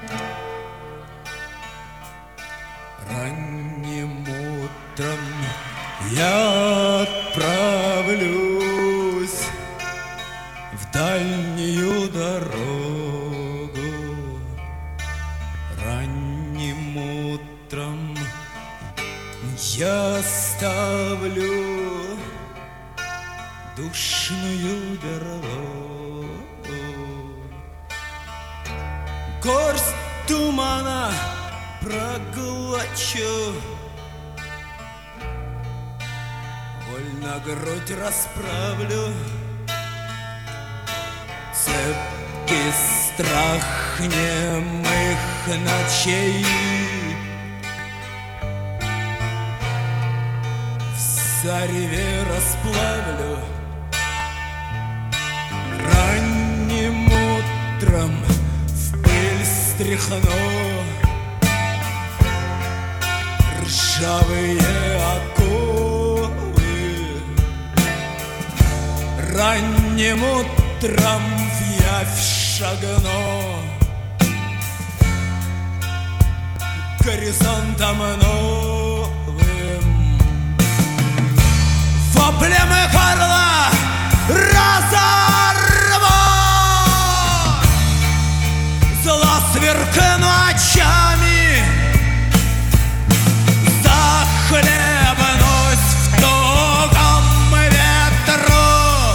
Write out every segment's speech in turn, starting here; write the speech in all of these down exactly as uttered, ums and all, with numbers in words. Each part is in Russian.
Ранним утром я отправлюсь в дальнюю дорогу. Ранним утром я ставлю душную берлогу. Горсть тумана проглочу, вольно грудь расправлю, цепкий страх немых ночей в зареве расплавлю. Ранним утром в пыль стряхну ржавые оковы. Ранним утром в явь шагну горизонтом новым. Воплем и горло разорву, зло сверкну очами, захлебнусь в тугом ветру.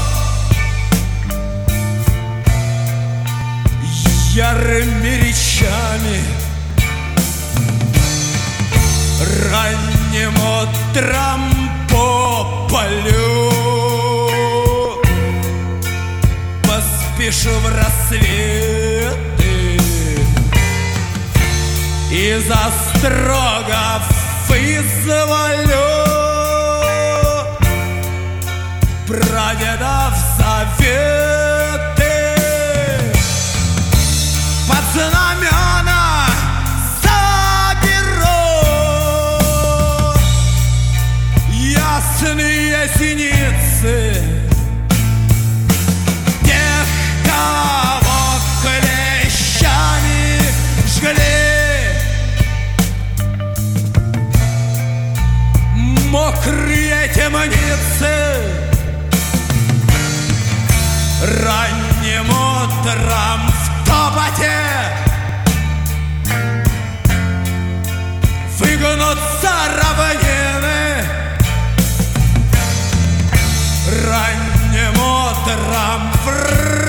Ярыми речами ранним утром по полю поспешу в рассветы, из острогов вызволю прадедов заветы. Под знамена заберу ясные синицы тех, кого клещами жгли. Мокрые темницы ранним утром в топоте выгнутся равнины. Ранним утром в